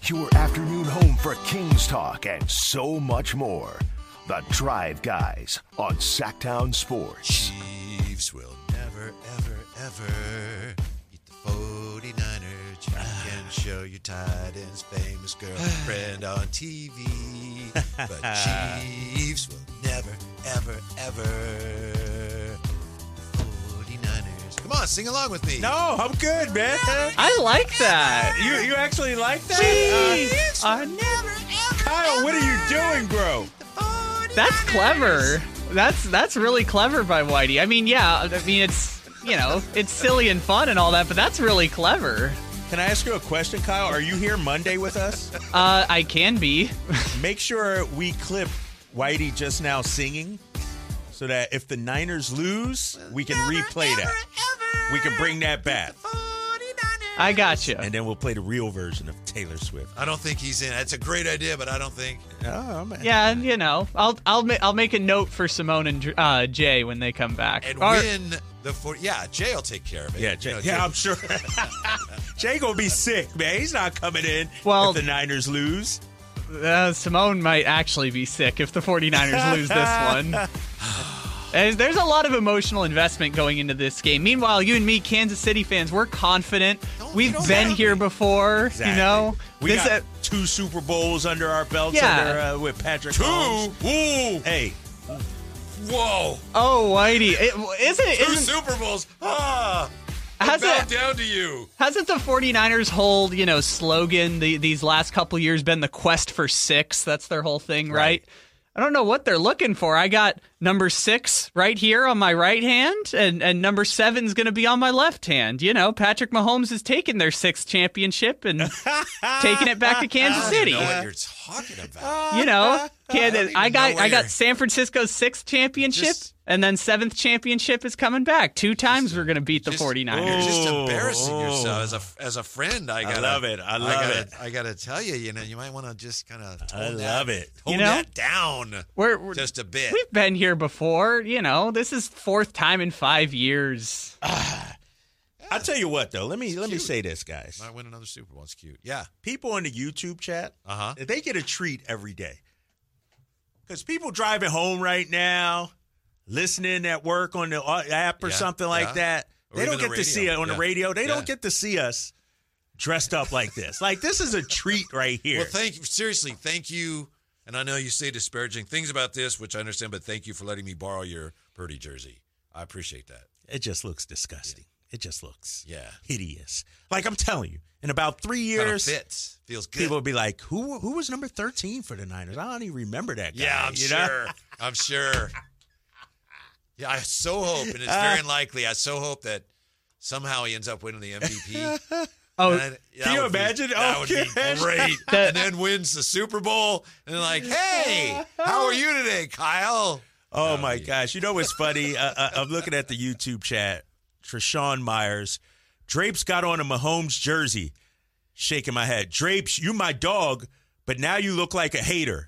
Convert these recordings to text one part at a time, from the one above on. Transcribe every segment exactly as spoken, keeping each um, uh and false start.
Your afternoon home for Kings talk and so much more. The Drive Guys on Sacktown Sports. Chiefs will never, ever, ever beat the forty-niners. You can show your tight end's famous girlfriend on T V. But Chiefs will never, ever, ever. forty-niners. Come on, sing along with me. No, I'm good, man. I like that. You you actually like that? Chiefs Uh, are never, ever, Kyle, what are you doing, bro? That's clever. That's that's really clever by Whitey. I mean, yeah, I mean, it's, you know, it's silly and fun and all that, but that's really clever. Can I ask you a question, Kyle? Are you here Monday with us? Uh, I can be. Make sure we clip Whitey just now singing so that if the Niners lose, we can replay that. We can bring that back. I got you. And then we'll play the real version of Taylor Swift. I don't think he's in. That's a great idea, but I don't think. Oh, man. Yeah, and you know, I'll I'll ma- I'll make a note for Simone and uh, Jay when they come back. And Or- win the forty. Yeah, Jay will take care of it. Yeah, Jay, You know, yeah, I'm sure. Jay gonna be sick, man. He's not coming in Well- if the Niners lose. Uh, Simone might actually be sick if the forty-niners lose this one. And there's a lot of emotional investment going into this game. Meanwhile, you and me, Kansas City fans, we're confident. Don't- We've don't been have here me. before, Exactly. you know. We This, got uh, two Super Bowls under our belts Yeah. under, uh, with Patrick Two? Mahomes. Ooh. Hey, Whoa. oh, Whitey, it, isn't it? Two Isn't, Super Bowls. Ah. I has bow it, down to you. hasn't the forty-niners whole, you know, slogan the, these last couple years been the quest for six? That's their whole thing, right? Right. I don't know what they're looking for. I got number six right here on my right hand, and, and number seven's going to be on my left hand. You know, Patrick Mahomes has taken their sixth championship and taking it back to Kansas I City. don't know what you're talking about. You know, Kansas, even I got know where I got you're- San Francisco's sixth championship, Just- and then seventh championship is coming back. Two times we're going to beat the just- forty-niners. You're just Oh, embarrassing oh. yourself as a as a friend. I gotta, love it. I love gotta, it. I gotta tell you, you know, you might want to just kind of. I love it. Tone You know? that down We're, we're just a bit. We've been here before, you know. This is fourth time in five years. I'll tell you what, though. Let me let me cute. say this, guys. Might win another Super Bowl. It's cute. Yeah. People in the YouTube chat, Uh huh. they get a treat every day. Because people driving home right now, listening at work on the uh, app or Yeah, something like yeah. that, Or they even don't the get to see it radio. on the Yeah. radio. They Yeah. don't get to see us dressed up like this. Like, this is a treat right here. Well, thank you. Seriously, thank you. And I know you say disparaging things about this, which I understand, but thank you for letting me borrow your Purdy jersey. I appreciate that. It just looks disgusting. It just looks Yeah. hideous. Like, I'm telling you, in about three Kind of years, fits. Feels good. people will be like, who who was number thirteen for the Niners? I don't even remember that guy. Yeah, I'm you know? sure. I'm sure. Yeah, I so hope, and it's very unlikely, I so hope that somehow he ends up winning the M V P. Oh, And I- that can you would be- imagine? that Oh, would be gosh. great. That- and then wins the Super Bowl. And they're like, hey, how are you today, Kyle? Oh, That my would be- gosh. You know what's funny? uh, uh, I'm looking at the YouTube chat. Treshawn Myers. Drapes got on a Mahomes jersey. Shaking my head. Drapes, you my dog, but now you look like a hater.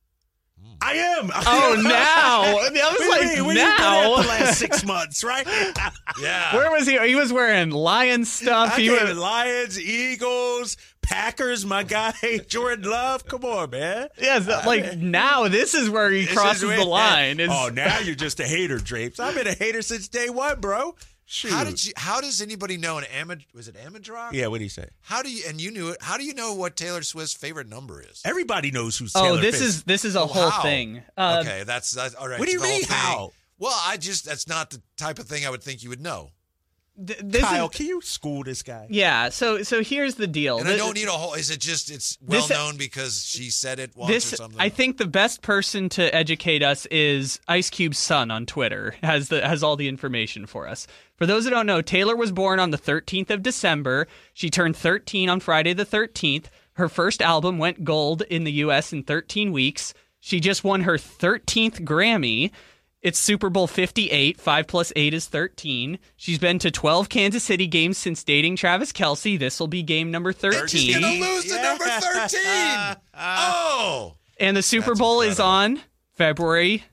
I am. oh, now. I was What do you like, mean? Where you been at now. the last six months, right? Yeah. Where was he? He was wearing Lion stuff. I He came was, with Lions, Eagles, Packers, my guy, Jordan Love. Come on, man. yes, like now this is where he This crosses is where- the line. It's- Oh, now you're just a hater, Drapes. I've been a hater since day one, bro. Shoot. How did you? How does anybody know an Amid? Was it Amadrock? Yeah, what do you say? How do you? And you knew it. How do you know what Taylor Swift's favorite number is? Everybody knows who's Oh, Taylor this Swift. is this is a Oh, whole how? thing. Uh, okay, that's, that's all right. What do you the whole mean, thing. how? Well, I just that's not the type of thing I would think you would know. th- this Kyle, is, can you school this guy? yeah. So so here's the deal. And I Th- don't need a whole. Is it just it's well This- known because she said it once this or something? I think the best person to educate us is Ice Cube's son on Twitter. Has the has all the information for us. For those who don't know, Taylor was born on the thirteenth of December. She turned thirteen on Friday the thirteenth. Her first album went gold in the U S in thirteen weeks. She just won her thirteenth Grammy. It's Super Bowl fifty-eight. Five plus eight is thirteen. She's been to twelve Kansas City games since dating Travis Kelce. This will be game number And thirteen. she's gonna lose to Yeah. number thirteen. Oh, And the Super That's Bowl is incredible. on February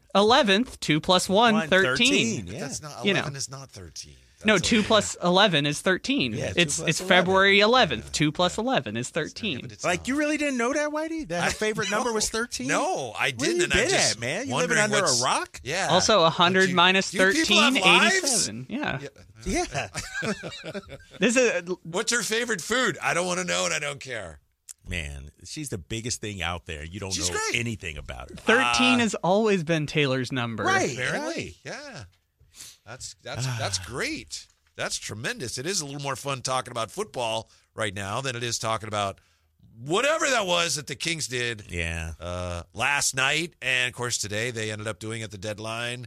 eleventh, two plus one, One, thirteen. Yeah. That's not You know. eleven. Is not thirteen. That's No, a- two plus eleven is thirteen. Yeah, two it's plus it's eleven. February eleventh. Two plus eleven is thirteen. but it's Like, not. you really didn't know that, Whitey? That her favorite number was thirteen? No, I Where didn't. you and been I'm just at, man? You wondering living under what's- a rock? Yeah. Also, one hundred Don't you- minus do you people thirteen, have lives? eighty-seven. Yeah. Yeah. This is What's her favorite food? I don't want to know, and I don't care. Man, she's the biggest thing out there. You don't She's know great. anything about her. thirteen has always been Taylor's number. Right. Apparently, yeah. That's that's that's great. That's tremendous. It is a little more fun talking about football right now than it is talking about whatever that was that the Kings did Yeah. uh, last night, and of course today they ended up doing at the deadline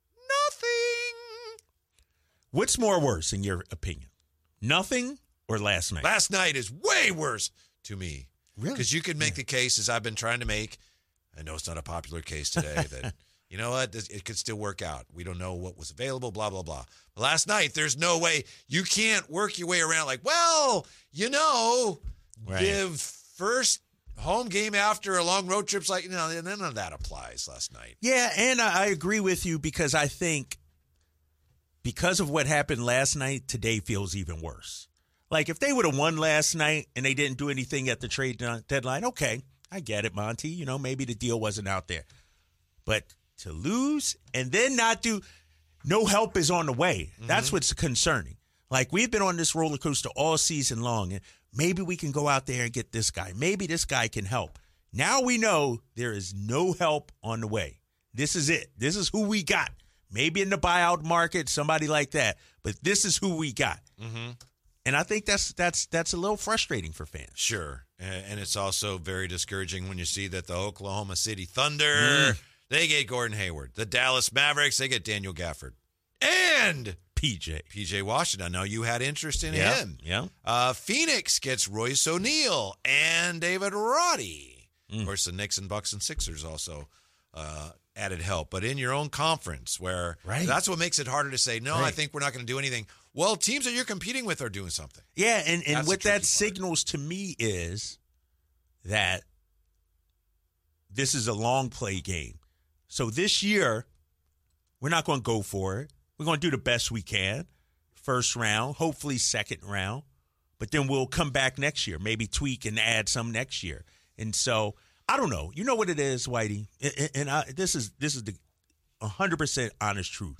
nothing. What's more worse, in your opinion? Nothing or last night? Last night is way worse to me. Really? Because you could make the case, as I've been trying to make. I know it's not a popular case today, that, you know what, it could still work out. We don't know what was available, blah, blah, blah. But last night, there's no way. You can't work your way around like, well, you know, Right. the first home game after a long road trip's like, you know, none of that applies last night. Yeah, and I, I agree with you because I think because of what happened last night, today feels even worse. Like, if they would have won last night and they didn't do anything at the trade deadline, okay, I get it, Monty. You know, maybe the deal wasn't out there. But to lose and then not do, no help is on the way. Mm-hmm. That's what's concerning. Like, we've been on this roller coaster all season long, and maybe we can go out there and get this guy. Maybe this guy can help. Now we know there is no help on the way. This is it. This is who we got. Maybe in the buyout market, somebody like that. But this is who we got. Mm-hmm. And I think that's that's that's a little frustrating for fans. Sure. And it's also very discouraging when you see that the Oklahoma City Thunder, Mm. they get Gordon Hayward. The Dallas Mavericks, they get Daniel Gafford. And P J. P J Washington. I know you had interest in Yeah, him. yeah. Uh, Phoenix gets Royce O'Neal and David Roddy. Mm. Of course, the Knicks and Bucks and Sixers also uh, added help. But in your own conference, where Right. that's what makes it harder to say, no, I Right. think we're not going to do anything. Well, teams that you're competing with are doing something. Yeah, and, and That's what the that tricky part. signals to me is that this is a long play game. So this year, we're not going to go for it. We're going to do the best we can. First round, hopefully second round. But then we'll come back next year, maybe tweak and add some next year. And so, I don't know. You know what it is, Whitey? And, and I, this is this is the one hundred percent honest truth.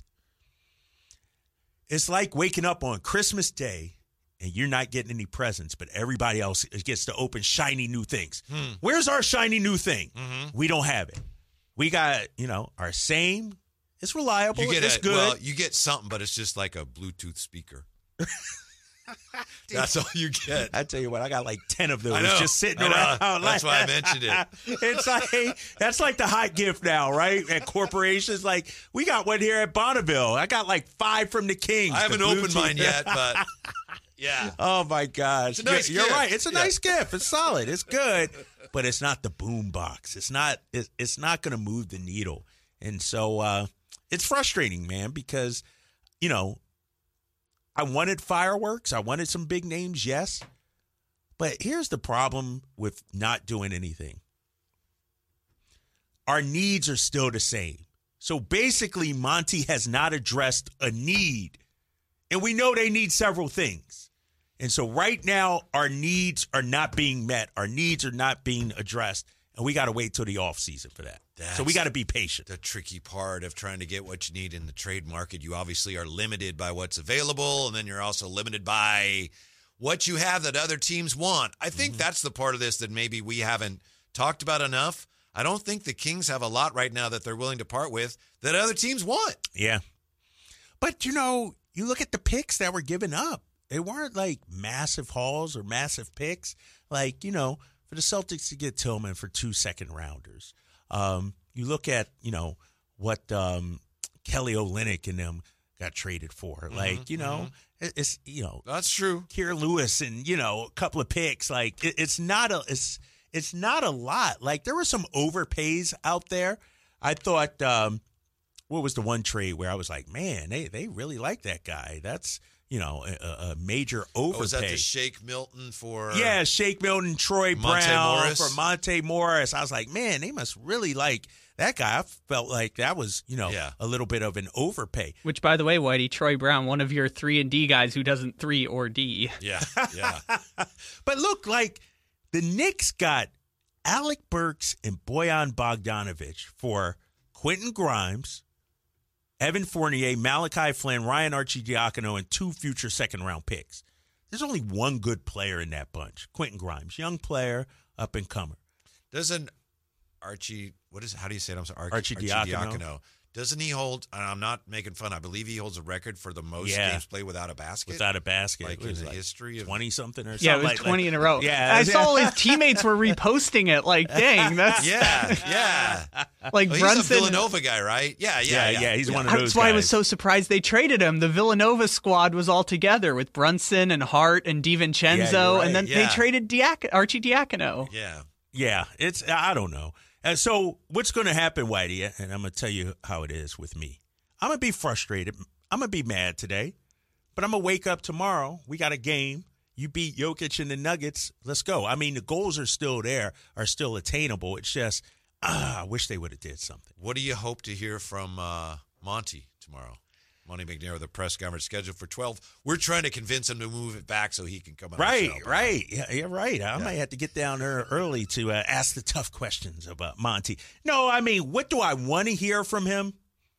It's like waking up on Christmas Day and you're not getting any presents, but everybody else gets to open shiny new things. Hmm. Where's our shiny new thing? Mm-hmm. We don't have it. We got, you know, our same. It's reliable. You get it's a, good. Well, you get something, but it's just like a Bluetooth speaker. That's all you get. I tell you what, I got like ten of those I know, just sitting I know. around. That's why I mentioned it. It's like that's like the hot gift now, right? At corporations, like we got one here at Bonneville. I got like five from the Kings. I haven't the opened Bluetooth. mine yet, but yeah. Oh my gosh, It's a nice you're, you're gift. right. It's a Yeah. nice gift. It's solid. It's good, but it's not the boom box. It's not. It's, it's not going to move the needle, and so uh, it's frustrating, man, because you know. I wanted fireworks. I wanted some big names, yes. But here's the problem with not doing anything. Our needs are still the same. So basically, Monty has not addressed a need. And we know they need several things. And so right now, our needs are not being met. Our needs are not being addressed. And we got to wait till the offseason for that. That's so we got to be patient. The tricky part of trying to get what you need in the trade market, you obviously are limited by what's available, and then you're also limited by what you have that other teams want. I think mm-hmm. that's the part of this that maybe we haven't talked about enough. I don't think the Kings have a lot right now that they're willing to part with that other teams want. Yeah. But, you know, you look at the picks that were given up. They weren't like massive hauls or massive picks. Like, you know, for the Celtics to get Tillman for two second rounders. Um, you look at, you know, what um, Kelly Olynyk and them got traded for. Mm-hmm, like, you know, mm-hmm. it's, you know. That's true. Kier Lewis and, you know, a couple of picks. Like, it, it's not a, it's, it's not a lot. Like, there were some overpays out there. I thought, um, what was the one trade where I was like, man, they, they really like that guy. That's, you know, a, a major overpay. Oh, was that the Shake Milton for? Yeah, Shake Milton, Troy Monte Brown Morris? for Monte Morris. I was like, man, they must really like that guy. I felt like that was, you know, Yeah. a little bit of an overpay. Which, by the way, Whitey, Troy Brown, one of your three and D guys who doesn't three or D. Yeah, yeah. But look, like the Knicks got Alec Burks and Bojan Bogdanovic for Quentin Grimes, Evan Fournier, Malachi Flynn, Ryan Arcidiacono, and two future second-round picks. There's only one good player in that bunch, Quentin Grimes, young player, up-and-comer. Doesn't Archie, what is, how do you say it? I'm sorry. Arcidiacono. Arcidiacono. Doesn't he hold, and I'm not making fun, I believe he holds a record for the most Yeah. games played without a basket? Without a basket. Like It in was the like history of. twenty-something or something. Yeah, it was like, twenty like, in a row. Yeah. I saw all his teammates were reposting it. Like, dang, that's Yeah, yeah. like Well, he's Brunson. a Villanova guy, right? Yeah, yeah, Yeah, yeah. yeah, he's one of those That's why I was guys. so surprised they traded him. The Villanova squad was all together with Brunson and Hart and DiVincenzo, Yeah, you're right. and then Yeah. they traded Diac- Archie Diacono. Yeah. Yeah, it's I don't know. And so what's going to happen, Whitey? And I'm going to tell you how it is with me. I'm going to be frustrated. I'm going to be mad today, but I'm going to wake up tomorrow. We got a game. You beat Jokic and the Nuggets. Let's go. I mean, the goals are still there, are still attainable. It's just, ah, I wish they would have did something. What do you hope to hear from uh, Monty tomorrow? Monty McNair, the press conference scheduled for twelve. We're trying to convince him to move it back so he can come on Right, the show. right. Yeah, you're right. I might have to get down there early to uh, ask the tough questions about Monty. No, I mean, what do I want to hear from him?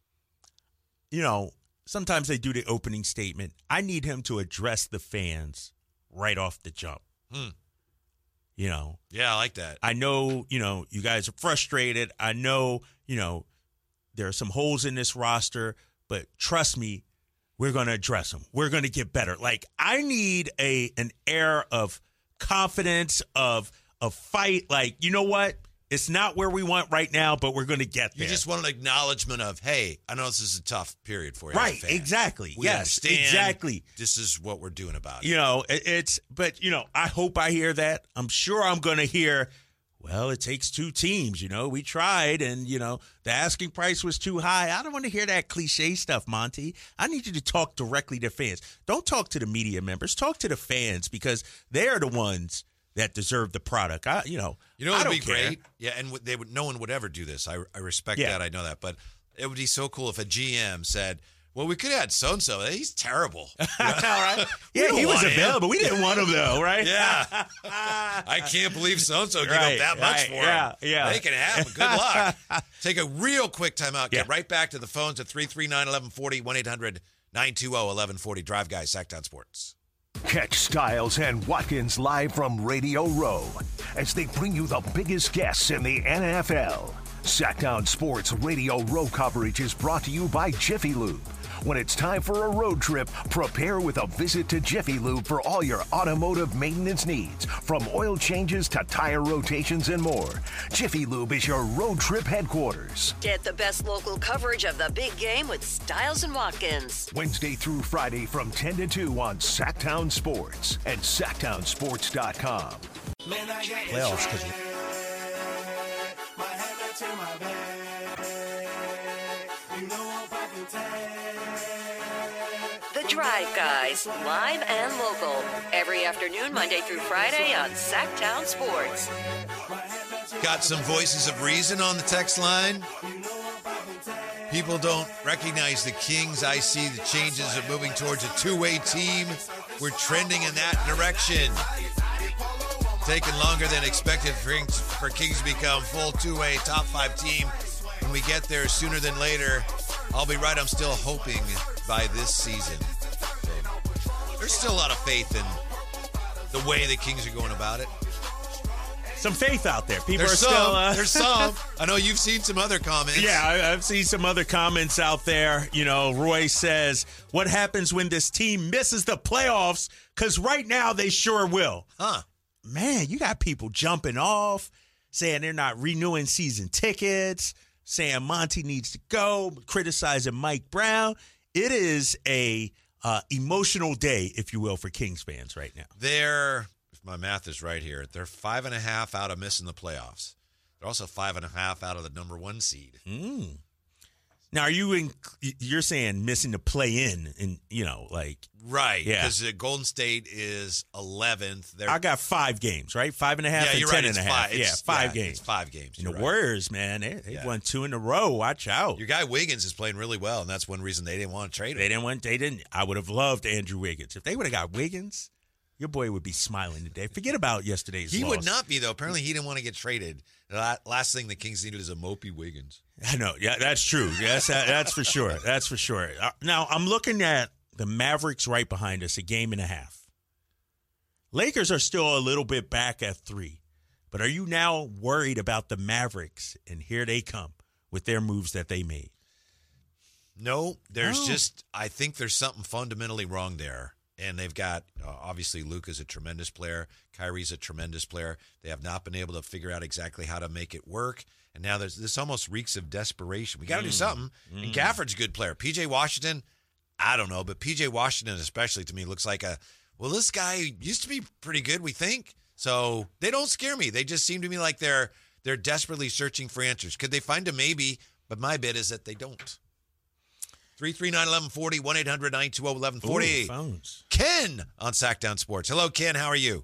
You know, sometimes they do the opening statement. I need him to address the fans right off the jump. Hmm. You know, Yeah, I like that. I know, you know, you guys are frustrated. I know, you know, there are some holes in this roster, but trust me, we're going to address them. We're going to get better. Like, I need a an air of confidence, of a fight. Like, you know what? It's not where we want right now, but we're going to get there. You just want an acknowledgement of, hey, I know this is a tough period for you. as a Right, fan. exactly. We Yes, understand. exactly. This is what we're doing about it. You know, it, it's, but, you know, I hope I hear that. I'm sure I'm going to hear, well, it takes two teams. You know, we tried and, you know, the asking price was too high. I don't want to hear that cliche stuff, Monty. I need you to talk directly to fans. Don't talk to the media members. Talk to the fans because they're the ones that deserve the product. I, you know, You know I what would don't be care. great? Yeah, and w- they would. No one would ever do this. I, I respect Yeah. that. I know that. But it would be so cool if a G M said, well, we could have had so-and-so. He's terrible. All right. We Yeah, don't he was want him. available. We didn't want him, though, right? Yeah. I can't believe so-and-so gave Right, up that much right, for yeah, him. yeah. They can have him. Good luck. Take a real quick timeout. Get Yeah. right back to the phones at three three nine, eleven forty, one eight hundred, nine two zero, eleven forty. Drive Guys, Sacktown Sports. Catch Styles and Watkins live from Radio Row as they bring you the biggest guests in the N F L. Sacktown Sports Radio Row coverage is brought to you by Jiffy Lube. When it's time for a road trip, prepare with a visit to Jiffy Lube for all your automotive maintenance needs, from oil changes to tire rotations and more. Jiffy Lube is your road trip headquarters. Get the best local coverage of the big game with Styles and Watkins. Wednesday through Friday from ten to two on Sacktown Sports and sacktown sports dot com. Playoffs, because The Drive Guys, live and local. Every afternoon, Monday through Friday on Sacktown Sports. Got some voices of reason on the text line. People don't recognize the Kings. I see the changes are moving towards a two-way team. We're trending in that direction. Taking longer than expected for Kings, for Kings to become full two-way top five team. When we get there sooner than later, I'll be right. I'm still hoping by this season. So, there's still a lot of faith in the way the Kings are going about it. some faith out there. People There's are some. still. Uh, There's some. I know you've seen some other comments. Yeah, I, I've seen some other comments out there. You know, Roy says, what happens when this team misses the playoffs? Because right now they sure will. Huh. Man, you got people jumping off, saying they're not renewing season tickets, saying Monty needs to go, criticizing Mike Brown. It is a uh, emotional day, if you will, for Kings fans right now. They're, if my math is right here, they're five and a half out of missing the playoffs. They're also five and a half out of the number one seed. Mm. Now, are you in? You're saying missing the play-in, and you know, like right? Yeah. Because uh, Golden State is eleventh. They're, I got five games, right? Five and a half. yeah, and you're ten right. and It's a half. five. Yeah, It's- five yeah, games. It's five games. And the You're right. Warriors, man, they, they've Yeah. won two in a row. Watch out. Your guy Wiggins is playing really well, and that's one reason they didn't want to trade him. They didn't want. They didn't. I would have loved Andrew Wiggins if they would have got Wiggins. Your boy would be smiling today. Forget about yesterday's He loss. would not be, though. Apparently, he didn't want to get traded. The la- last thing the Kings needed is a mopey Wiggins. I know. Yeah, that's true. Yes, that, that's for sure. That's for sure. Uh, now, I'm looking at the Mavericks right behind us, a game and a half. Lakers are still a little bit back at three. But are you now worried about the Mavericks? And here they come with their moves that they made. No, there's Oh. just, I think there's something fundamentally wrong there. And they've got, uh, obviously, Luka's a tremendous player. Kyrie's a tremendous player. They have not been able to figure out exactly how to make it work. And now there's this almost reeks of desperation. We got to do something. And Gafford's a good player. P J Washington, I don't know. But P J Washington especially, to me, looks like a, well, this guy used to be pretty good, we think. So they don't scare me. They just seem to me like they're they're desperately searching for answers. Could they find a maybe? But my bet is that they don't. three three nine, eleven forty, one eight hundred, nine two zero, eleven forty. Ooh, phones. Ken on Sackdown Sports. Hello, Ken. How are you?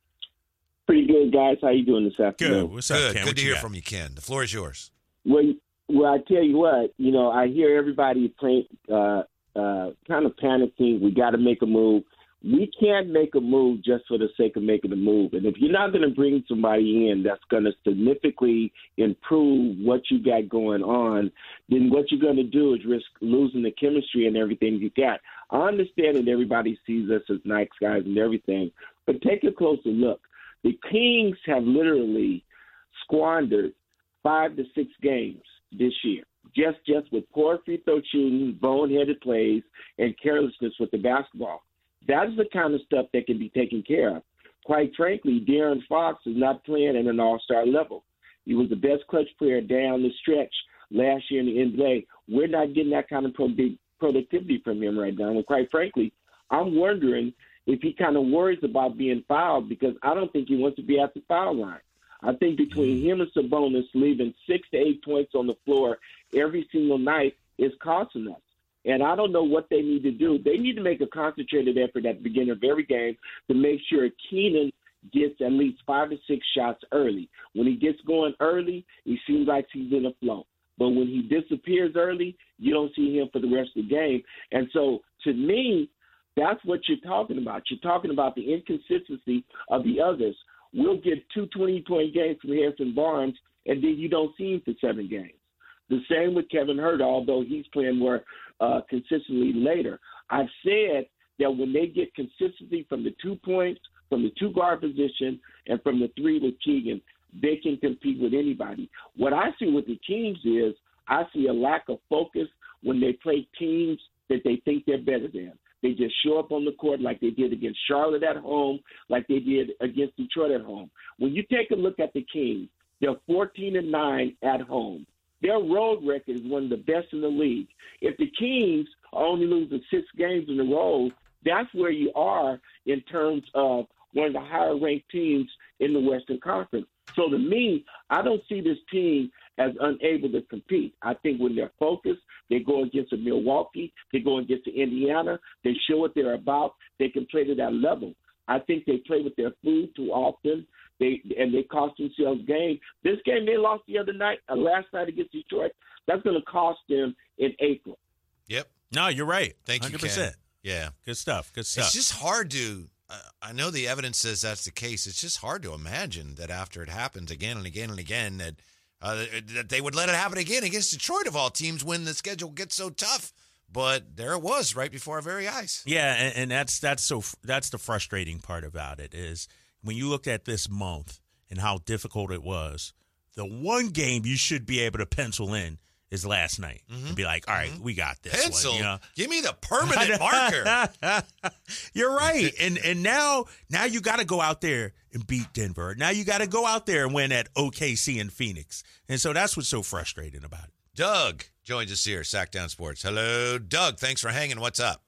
Pretty good, guys. How you doing this afternoon? Good. What's up, Good. Ken? Good What to you hear got? from you, Ken. The floor is yours. Well, well, I tell you what, you know, I hear everybody playing, uh, uh, kind of panicking. We got to make a move. We can't make a move just for the sake of making a move. And if you're not going to bring somebody in that's going to significantly improve what you got going on, then what you're going to do is risk losing the chemistry and everything you got. I understand that everybody sees us as nice guys and everything, but take a closer look. The Kings have literally squandered five to six games this year, just just with poor free throw shooting, boneheaded plays, and carelessness with the basketball. That's the kind of stuff that can be taken care of. Quite frankly, De'Aaron Fox is not playing at an all-star level. He was the best clutch player down the stretch last year in the N B A. We're not getting that kind of pro- productivity from him right now. And quite frankly, I'm wondering if he kind of worries about being fouled, because I don't think he wants to be at the foul line. I think between him and Sabonis leaving six to eight points on the floor every single night is costing us. And I don't know what they need to do. They need to make a concentrated effort at the beginning of every game to make sure Keenan gets at least five to six shots early. When he gets going early, he seems like he's in a flow. But when he disappears early, you don't see him for the rest of the game. And so, to me, that's what you're talking about. You're talking about the inconsistency of the others. We'll get two twenty-point games from Harrison Barnes, and then you don't see him for seven games. The same with Kevin Huerter, although he's playing more uh, consistently later. I've said that when they get consistency from the two points, from the two guard position, and from the three with Keegan, they can compete with anybody. What I see with the Kings is I see a lack of focus when they play teams that they think they're better than. They just show up on the court like they did against Charlotte at home, like they did against Detroit at home. When you take a look at the Kings, they're fourteen and nine at home. Their road record is one of the best in the league. If the Kings are only losing six games in a row, that's where you are in terms of one of the higher-ranked teams in the Western Conference. So to me, I don't see this team as unable to compete. I think when they're focused, they go against a Milwaukee, they go against the Indiana, they show what they're about, they can play to that level. I think they play with their food too often. They and they cost themselves game. This game they lost the other night, uh, last night against Detroit, that's going to cost them in April. Yep. No, you're right. Thank you, one hundred percent. Ken. Yeah. Good stuff. Good stuff. It's just hard to uh, – I know the evidence says that's the case. It's just hard to imagine that after it happens again and again and again that, uh, that they would let it happen again against Detroit of all teams when the schedule gets so tough. But there it was right before our very eyes. Yeah, and, and that's that's so that's the frustrating part about it is when you look at this month and how difficult it was. The one game you should be able to pencil in is last night mm-hmm. and be like, all right, mm-hmm. we got this Pencil? one. You know? Give me the permanent marker. You're right. And and now now you got to go out there and beat Denver. Now you got to go out there and win at O K C and Phoenix. And so that's what's so frustrating about it. Doug joins us here, Sackdown Sports. Hello, Doug. Thanks for hanging. What's up?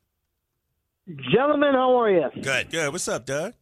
Gentlemen, how are you? Good. Good. What's up, Doug?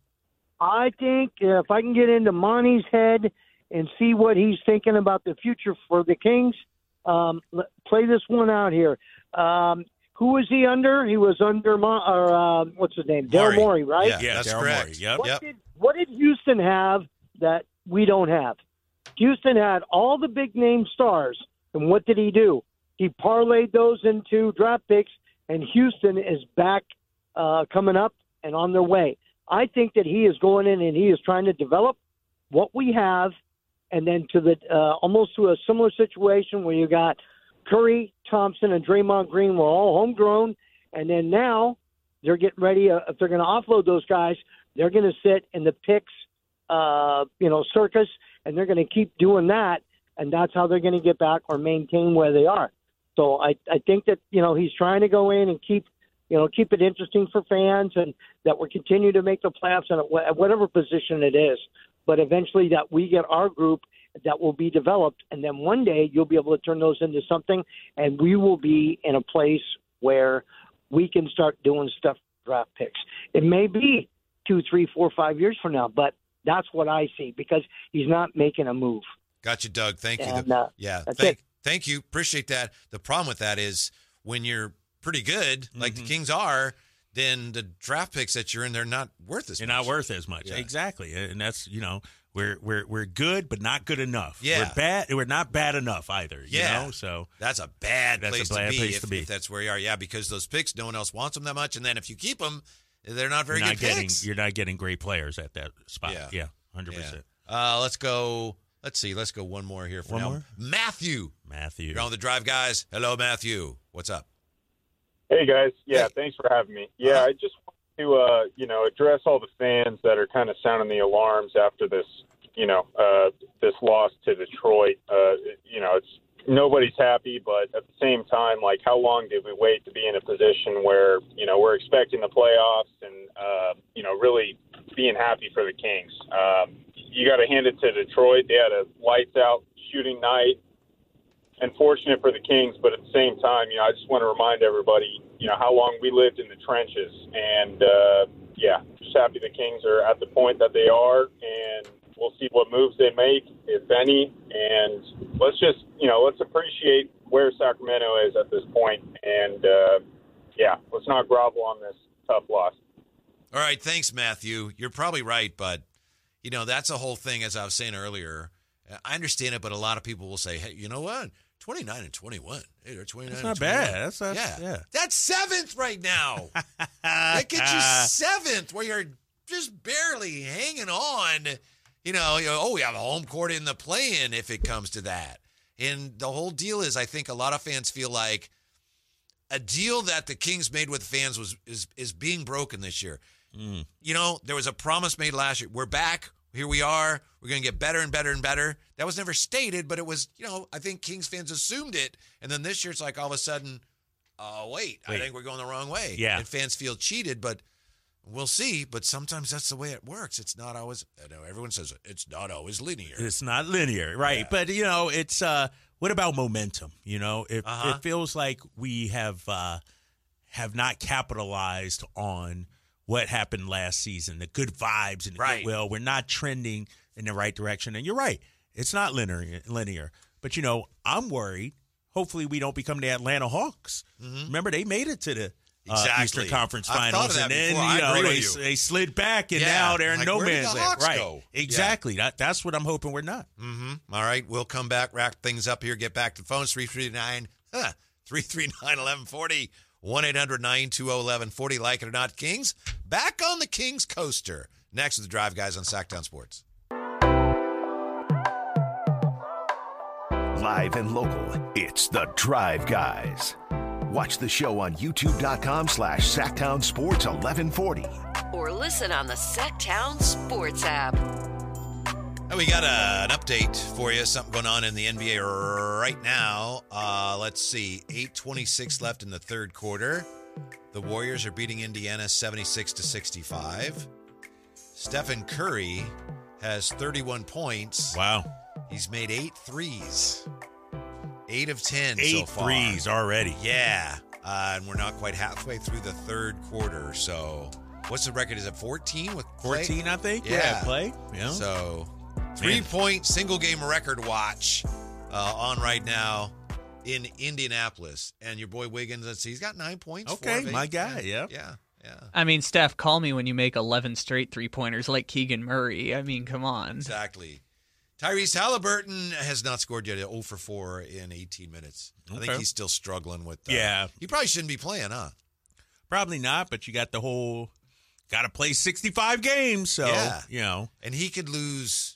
I think if I can get into Monty's head and see what he's thinking about the future for the Kings, Um, let, play this one out here. Um, who was he under? He was under, Mo- or uh, what's his name? Daryl Morey, right? Yeah, Yeah, that's Daryl correct. Morey. Yep. What, Yep. did, what did Houston have that we don't have? Houston had all the big-name stars, and what did he do? He parlayed those into draft picks, and Houston is back uh, coming up and on their way. I think that he is going in and he is trying to develop what we have, and then to the uh, almost to a similar situation where you got Curry, Thompson, and Draymond Green were all homegrown, and then now they're getting ready. Uh, if they're going to offload those guys, they're going to sit in the picks, uh, you know, circus, and they're going to keep doing that, and that's how they're going to get back or maintain where they are. So I, I think that, you know, he's trying to go in and keep, you know, keep it interesting for fans, and that we're continuing to make the playoffs at whatever position it is. But eventually that we get our group that will be developed, and then one day you'll be able to turn those into something, and we will be in a place where we can start doing stuff draft picks. It may be two, three, four, five years from now, but that's what I see, because he's not making a move. Got you, Doug. Thank you. And, The- uh, yeah, that's thank, it. thank you. Appreciate that. The problem with that is when you're pretty good, like Mm-hmm. the Kings are, then the draft picks that you're in, they're not worth as You're much. not worth as much. Yeah. Exactly. And that's, you know, we're we're we're good, but not good enough. Yeah. We're bad. We're not bad enough either. Yeah. You know? So That's a bad That's a place, bad to, be place if, to be. if that's where you are. Yeah, because those picks, no one else wants them that much. And then if you keep them, they're not very you're not good getting picks. you're not getting great players at that spot. Yeah. Yeah. Hundred Yeah. percent. Uh, let's go. Let's see. Let's go one more here for One now. more? Matthew. Matthew. You're on the drive, guys. Hello, Matthew. What's up? Hey guys, yeah, Hey. thanks for having me. Yeah, Uh-huh. I just want to uh, you know address all the fans that are kind of sounding the alarms after this you know uh, this loss to Detroit. Uh, you know, it's nobody's happy, but at the same time, like, how long did we wait to be in a position where you know we're expecting the playoffs and uh, you know really being happy for the Kings? Um, you got to hand it to Detroit. They had a lights out shooting night. Unfortunate for the Kings, but at the same time, you know, I just want to remind everybody, you know, how long we lived in the trenches. And, uh, yeah, just happy the Kings are at the point that they are, and we'll see what moves they make, if any. And let's just, you know, let's appreciate where Sacramento is at this point. And, uh, yeah, let's not grovel on this tough loss. All right. Thanks, Matthew. You're probably right, but, you know, that's a whole thing, as I was saying earlier. I understand it, but a lot that people will say, hey, you know what? twenty-nine and twenty-one. Hey, they're twenty-nine That's not and twenty-one. bad. That's, that's yeah. yeah. That's seventh right now. That gets you seventh, where you're just barely hanging on. You know, you know, oh, we have a home court in the play-in if it comes to that. And the whole deal is, I think a lot of fans feel like a deal that the Kings made with fans was is is being broken this year. Mm. You know, there was a promise made last year. We're back. Here we are. We're going to get better and better and better. That was never stated, but it was, you know, I think Kings fans assumed it. And then this year it's like all of a sudden, oh, wait, Wait. I think we're going the wrong way. Yeah. And fans feel cheated, but we'll see. But sometimes that's the way it works. It's not always, I know everyone says it's not always linear. It's not linear, right? Yeah. But you know, it's uh, what about momentum? You know, it, Uh-huh. it feels like we have uh, have not capitalized on what happened last season, the good vibes and the Right. goodwill. We're not trending in the right direction, and you're right. It's not linear. Linear, but you know, I'm worried. Hopefully, we don't become the Atlanta Hawks. Remember, they made it to the uh, Exactly. Eastern Conference I've thought Finals, of that and then before. I you know agree they, with you. they slid back, and Yeah. now they're in Like, no where did man's the land. Hawks Right? go? Exactly. That, that's what I'm hoping we're not. Mm-hmm. All right, we'll come back, wrap things up here, get back to the phones, three three nine, huh, three three nine, eleven forty, one eight hundred, nine two zero, eleven forty, like it or not, Kings. Back on the Kings coaster. Next with the Drive Guys on Sacktown Sports. Live and local, it's the Drive Guys. Watch the show on youtube.com slash Sacktown Sports eleven forty. Or listen on the Sacktown Sports app. Oh, we got uh, an update for you. Something going on in the N B A right now. Uh, let's see. eight twenty-six left in the third quarter. The Warriors are beating Indiana seventy-six to sixty-five. Stephen Curry has thirty-one points. Wow. He's made eight threes. Eight of ten so Eight far. threes already. Yeah. Uh, and we're not quite halfway through the third quarter. So what's the record? Is it fourteen with play? fourteen, I think. Yeah. Yeah, play. Yeah. So three-point single-game record watch uh, on right now. in Indianapolis, and your boy Wiggins, let's see, he's got nine points. Okay, four of eight. my guy, yeah. yeah. Yeah, yeah. I mean, Steph, call me when you make eleven straight three-pointers like Keegan Murray. I mean, come on. Exactly. Tyrese Halliburton has not scored yet, zero for four in eighteen minutes. I Okay. think he's still struggling with uh, Yeah. He probably shouldn't be playing, huh? Probably not, but you got the whole got to play sixty-five games, so Yeah. you know. And he could lose.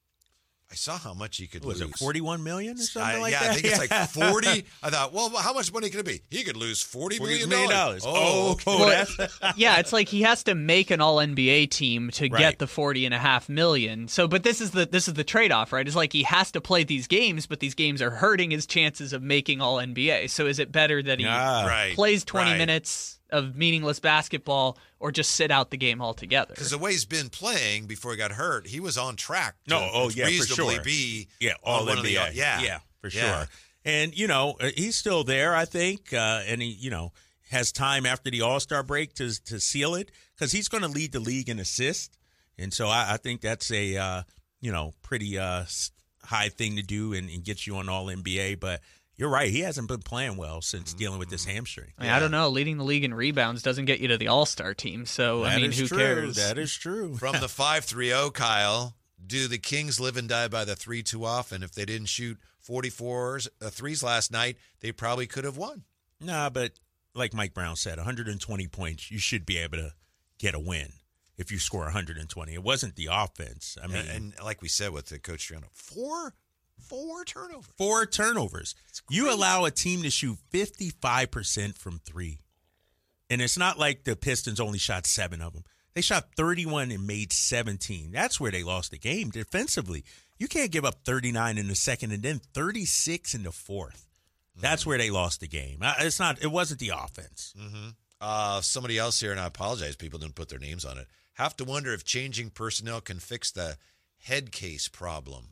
I saw how much he could What was lose. it forty-one million or something I- like yeah, that? I think it's like forty. I thought, well, how much money could it be? He could lose forty forty million million dollars. dollars. Oh, Oh, okay. that's Yeah, it's like he has to make an all N B A team to Right. get the forty and a half million. So, but this is the this is the trade-off, right? It's like he has to play these games, but these games are hurting his chances of making all N B A. So is it better that he Ah, right. plays twenty right. minutes of meaningless basketball or just sit out the game altogether? Because the way he's been playing before he got hurt, he was on track to No, oh, yeah, for reasonably sure. be Yeah, on all one of the N B A. yeah yeah, for Yeah. sure. And you know, uh, he's still there, I think, uh, and he, you know, has time after the All Star break to to seal it because he's going to lead the league in assists, and so I, I think that's a uh, you know pretty uh, s- high thing to do and, and get you on All N B A. But you're right, he hasn't been playing well since dealing with this hamstring. I, mean, I don't know. Leading the league in rebounds doesn't get you to the All-Star team. So, I That mean, is who true. cares? That is true. From the five three oh, Kyle, do the Kings live and die by the three too often? If they didn't shoot forty-fours, uh, threes last night, they probably could have won. Nah, but like Mike Brown said, one hundred twenty points, you should be able to get a win if you score one hundred twenty. It wasn't the offense. I mean, And, and like we said with the Coach Triano, four, four turnovers. four turnovers. You allow a team to shoot fifty-five percent from three. And it's not like the Pistons only shot seven of them. They shot thirty-one and made seventeen. That's where they lost the game defensively. You can't give up thirty-nine in the second and then thirty-six in the fourth. That's where they lost the game. Uh, It's not. It wasn't the offense. Mm-hmm. Uh, somebody else here, and I apologize, people didn't put their names on it. Have to wonder if changing personnel can fix the head case problem.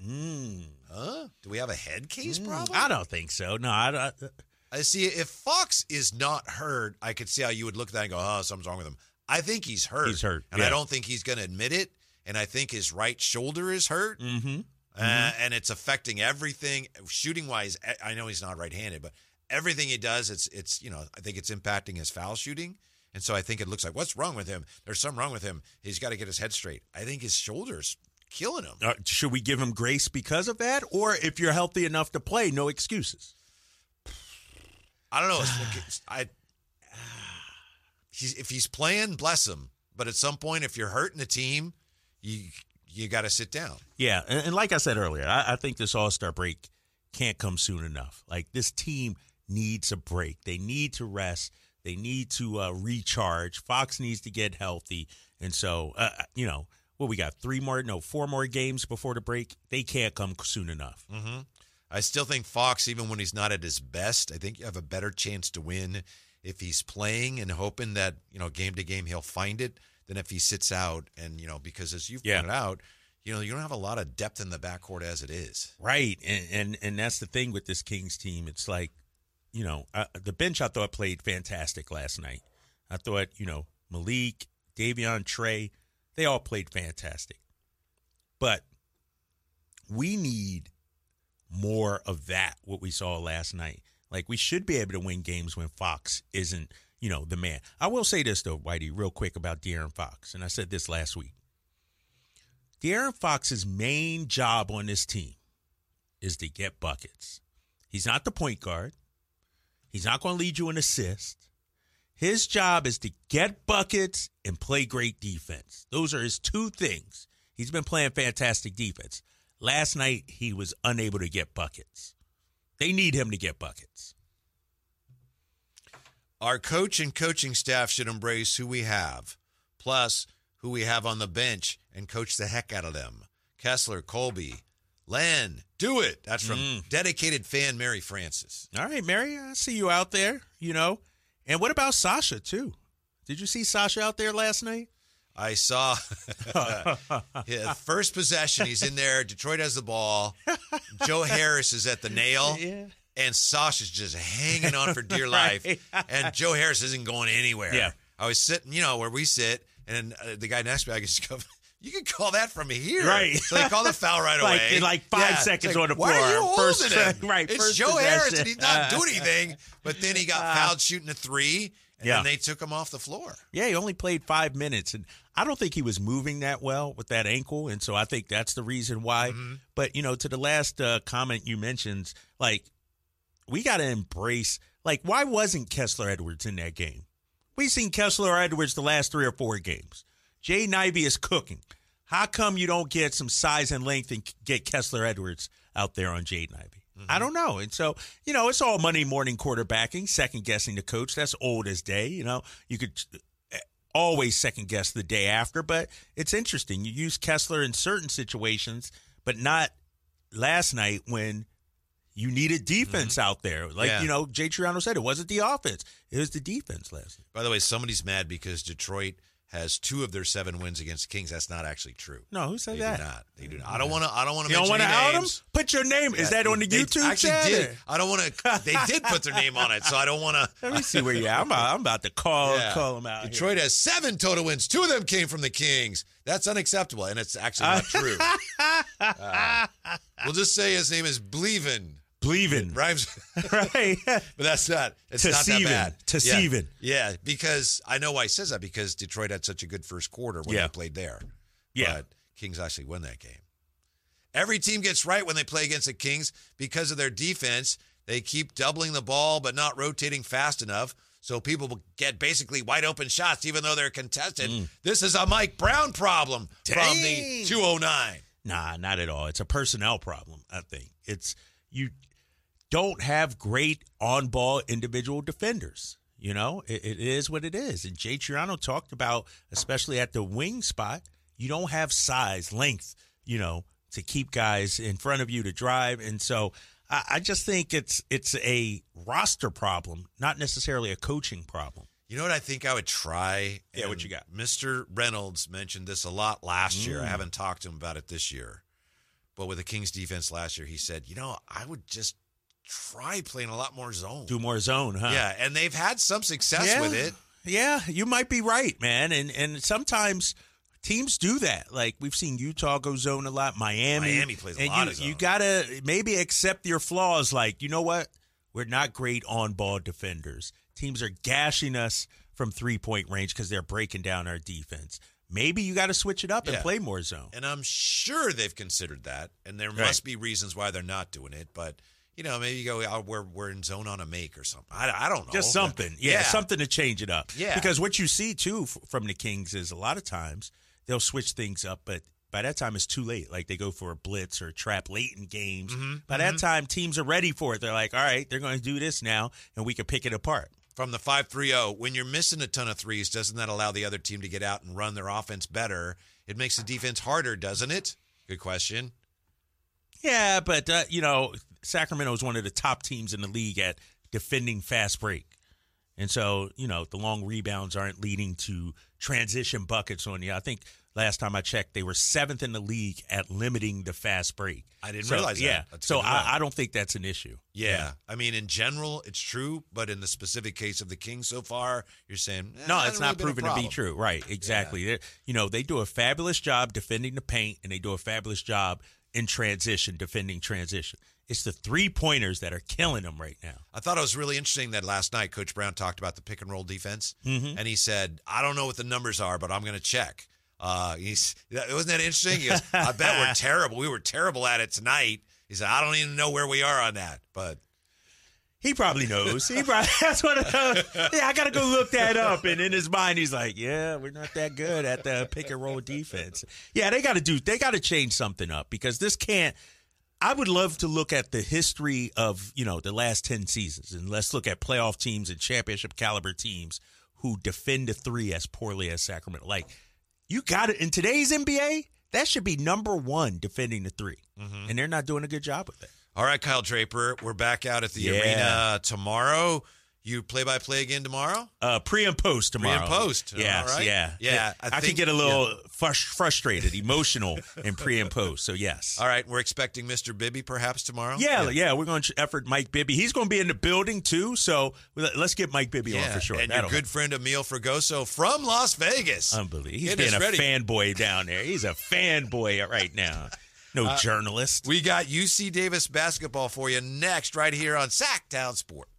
Mm. Huh? Do we have a head case problem? I don't think so. No, I don't. I see. If Fox is not hurt, I could see how you would look at that and go, "Oh, something's wrong with him." I think he's hurt. He's hurt, and yeah. I don't think he's going to admit it. And I think his right shoulder is hurt, Mm-hmm. uh, and it's affecting everything. Shooting wise, I know he's not right-handed, but everything he does, it's it's you know, I think it's impacting his foul shooting. And so I think it looks like, what's wrong with him? There's something wrong with him. He's got to get his head straight. I think his shoulder's killing him. Uh, should we give him grace because of that? Or if you're healthy enough to play, no excuses? I don't know. It's, it's, I, he's, if he's playing, bless him. But at some point, if you're hurting the team, you you got to sit down. Yeah, and, and like I said earlier, I, I think this All-Star break can't come soon enough. Like, this team needs a break. They need to rest. They need to uh, recharge. Fox needs to get healthy. And so, uh, you know, what we got, three more, no, four more games before the break. They can't come soon enough. Mm-hmm. I still think Fox, even when he's not at his best, I think you have a better chance to win if he's playing and hoping that, you know, game to game he'll find it than if he sits out. And, you know, because as you've Yeah. pointed out, you know, you don't have a lot of depth in the backcourt as it is. Right, and, and and that's the thing with this Kings team. It's like, you know, uh, the bench I thought played fantastic last night. I thought, you know, Malik, Davion, Trey, they all played fantastic. But we need more of that, what we saw last night. Like, we should be able to win games when Fox isn't, you know, the man. I will say this, though, Whitey, real quick about De'Aaron Fox, and I said this last week. De'Aaron Fox's main job on this team is to get buckets. He's not the point guard. He's not going to lead you in assists. His job is to get buckets and play great defense. Those are his two things. He's been playing fantastic defense. Last night, he was unable to get buckets. They need him to get buckets. Our coach and coaching staff should embrace who we have, plus who we have on the bench, and coach the heck out of them. Kessler, Colby, Len, do it. That's from Mm. dedicated fan Mary Francis. All right, Mary, I see you out there, you know. And what about Sasha, too? Did you see Sasha out there last night? I saw his first possession. He's in there. Detroit has the ball. Joe Harris is at the nail. Yeah. And Sasha's just hanging on for dear life. Right. And Joe Harris isn't going anywhere. Yeah. I was sitting, you know, where we sit, and uh, the guy next to me, I just go, You can call that from here. Right. So they call the foul right Like, away. in like five Yeah, seconds it's like, on the why floor. are you holding First- him? right, It's first Joe possession. Harris, and he's not doing anything. But then he got fouled shooting a three, and Yeah. then they took him off the floor. Yeah, he only played five minutes, and I don't think he was moving that well with that ankle, and so I think that's the reason why. Mm-hmm. But, you know, to the last uh, comment you mentioned, like, we got to embrace, like, why wasn't Kessler Edwards in that game? We've seen Kessler Edwards the last three or four games. Jaden Ivey is cooking. How come you don't get some size and length and get Kessler Edwards out there on Jaden Ivey? Mm-hmm. I don't know. And so, you know, it's all Monday morning quarterbacking, second-guessing the coach. That's old as day. You know, you could always second-guess the day after, but it's interesting. You use Kessler in certain situations, but not last night when you needed defense mm-hmm. out there. Like, yeah. you know, Jay Triano said, it wasn't the offense. It was the defense last night. By the way, somebody's mad because Detroit has two of their seven wins against the Kings. That's not actually true. No, who said they that? Do not. They do not. I don't want to. I don't want to. You don't want to out them? names. Put your name. Yeah, Is that on the they YouTube actually channel? did. I don't want to. They did put their name on it, so I don't want to. Let me see where you're at. I'm about, I'm about to call Yeah. call them out. Detroit here. has seven total wins. Two of them came from the Kings. That's unacceptable, and it's actually not true. Uh, we'll just say his name is Bleevin. Bleevin. Rhymes. Right. But that's not. It's not that Tseven. bad. Tseven. Yeah. yeah, because I know why he says that, because Detroit had such a good first quarter when Yeah. they played there. Yeah. But Kings actually won that game. Every team gets right when they play against the Kings because of their defense. They keep doubling the ball but not rotating fast enough, so people will get basically wide open shots even though they're contested. Mm. This is a Mike Brown problem Dang. from the two oh nine. Nah, not at all. It's a personnel problem, I think. It's you don't have great on-ball individual defenders. You know, it, it is what it is. And Jay Triano talked about, especially at the wing spot, you don't have size, length, you know, to keep guys in front of you to drive. And so I, I just think it's it's a roster problem, not necessarily a coaching problem. You know what I think I would try? Yeah, what And you got? Mister Reynolds mentioned this a lot last year. I Mm. haven't talked to him about it this year. But with the Kings defense last year, he said, you know, I would just try playing a lot more zone. Do more zone, huh? Yeah, and they've had some success yeah. with it. Yeah, you might be right, man. And and sometimes teams do that. Like we've seen Utah go zone a lot, Miami. Miami plays a and lot you, of zone. You gotta maybe accept your flaws. Like, you know what? We're not great on-ball defenders. Teams are gashing us from three-point range because they're breaking down our defense. Maybe you got to switch it up and Yeah. play more zone. And I'm sure they've considered that, and there Right. must be reasons why they're not doing it. But, you know, maybe you go, oh, we're, we're in zone on a make or something. I, I don't know. Just something. But, Yeah, something to change it up. Yeah. Because what you see, too, f- from the Kings is a lot of times they'll switch things up, but by that time it's too late. Like they go for a blitz or a trap late in games. Mm-hmm. By that time, teams are ready for it. They're like, all right, they're going to do this now, and we can pick it apart. From the five three oh, when you're missing a ton of threes, doesn't that allow the other team to get out and run their offense better? It makes the defense harder, doesn't it? Good question. Yeah, but, uh, you know, Sacramento is one of the top teams in the league at defending fast break. And so, you know, the long rebounds aren't leading to transition buckets on you. I think last time I checked, they were seventh in the league at limiting the fast break. I didn't So, realize that. Yeah, That's so good to know. I, I don't think that's an issue. Yeah. I mean, in general, it's true, but in the specific case of the Kings so far, you're saying, eh, No, hasn't it's not really been a proven to be problem. true. Right, exactly. They're- You know, they do a fabulous job defending the paint, and they do a fabulous job in transition, defending transition. It's the three-pointers that are killing them right now. I thought it was really interesting that last night Coach Brown talked about the pick and roll defense, Mhm. and he said, "I don't know what the numbers are, but I'm going to check." Uh, he's wasn't that interesting? He goes, "I bet we're terrible. We were terrible at it tonight." He said, "I don't even know where we are on that, but." He probably knows. He probably that's what. Uh, yeah, I got to go look that up. And in his mind, he's like, "Yeah, we're not that good at the pick and roll defense." Yeah, they got to do. They got to change something up because this can't. I would love to look at the history of, you know, the last ten seasons, and let's look at playoff teams and championship caliber teams who defend the three as poorly as Sacramento. Like, you got it in today's N B A. That should be number one defending the three, Mm-hmm. and they're not doing a good job with it. All right, Kyle Draper, we're back out at the Yeah. arena tomorrow. You play-by-play again tomorrow? Uh, pre and post tomorrow. Pre and post. Yes, All right. yeah. Yeah. I, I I think- can get a little yeah. frus- frustrated, emotional in pre and post. So, yes. All right. We're expecting Mister Bibby perhaps tomorrow? Yeah, yeah, we're going to effort Mike Bibby. He's going to be in the building, too. So, let- let's get Mike Bibby on Yeah, for sure. and That'll your good friend Emil Fragoso from Las Vegas. Unbelievable. He's Getting being us a ready. fanboy down there. He's a fanboy right now. No Uh, journalist. We got U C Davis basketball for you next right here on Sacktown Sports.